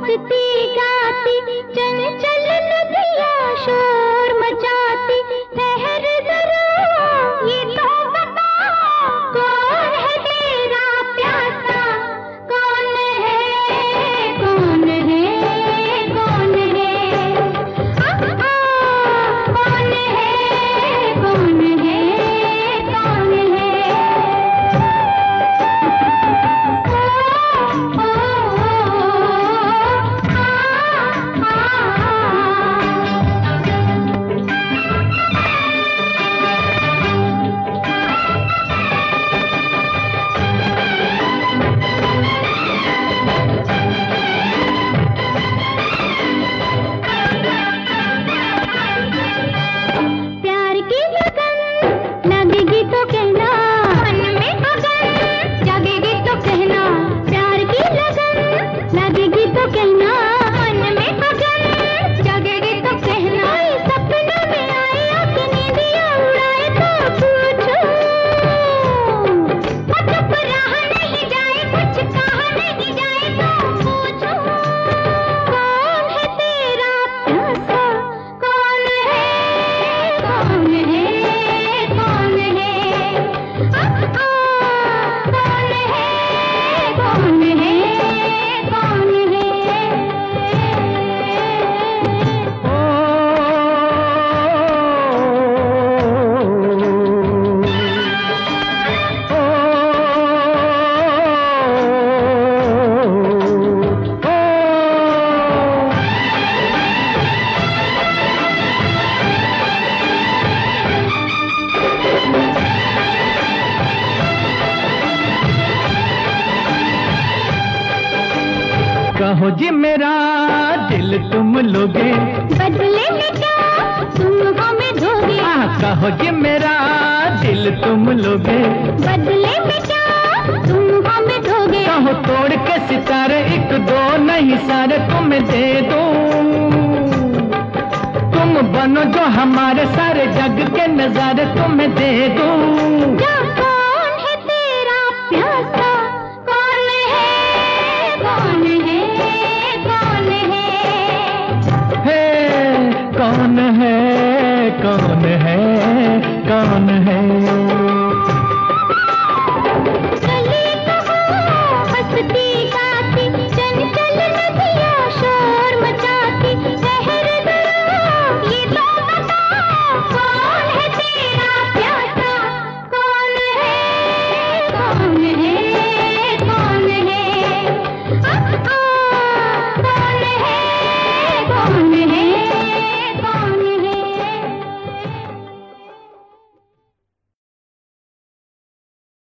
नाचती गाती चंचल नदियाँ शोर मचाती। ठहर जरा ये तो बता, कौन है तेरा प्यासा? कौन है, कौन है, कौन है? कौन है, कौन है, कौन है? कहो जी मेरा दिल तुम लोगे, बदले में क्या तुम हमें दोगे? कहो जी मेरा दिल तुम लोगे, बदले में क्या तुम हमें दोगे? कहो तोड़ के सितारे एक दो नहीं सारे तुम्हें दे दूं। तुम बनो जो हमारे सारे जग के नजारे तुम्हें दे दूं।